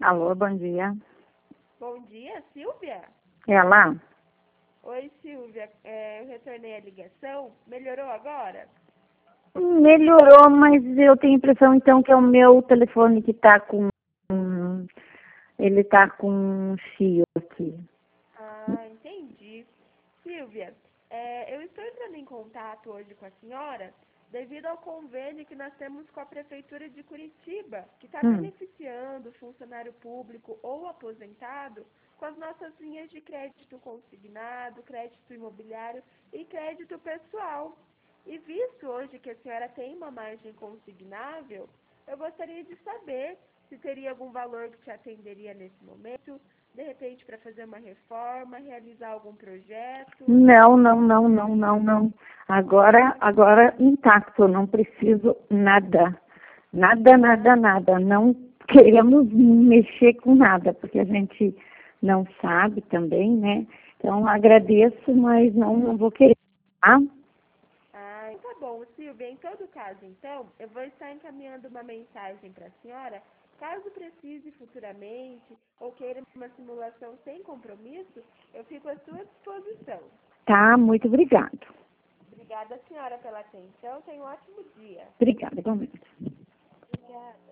Alô, bom dia. Bom dia, Silvia? Ela? Oi, Silvia. Eu retornei a ligação. Melhorou agora? Melhorou, mas eu tenho a impressão então que é o meu telefone que tá com... Ele tá com um fio aqui. Ah, entendi. Silvia, eu estou entrando em contato hoje com a senhora devido ao convênio que nós temos com a Prefeitura de Curitiba, que está beneficiando o funcionário público ou aposentado com as nossas linhas de crédito consignado, crédito imobiliário e crédito pessoal. E visto hoje que a senhora tem uma margem consignável, eu gostaria de saber se teria algum valor que te atenderia nesse momento, de repente para fazer uma reforma, realizar algum projeto. Não. Agora intacto, não preciso nada. Nada. Não queremos mexer com nada, porque a gente não sabe também, né? Então agradeço, mas não vou querer, tá? Ah, tá bom, Silvia. Em todo caso, então, eu vou estar encaminhando uma mensagem para a senhora. Caso precise futuramente ou queira uma simulação sem compromisso, eu fico à sua disposição. Tá, muito obrigado. Obrigada, senhora, pela atenção. Tenha um ótimo dia. Obrigada, igualmente. Obrigada.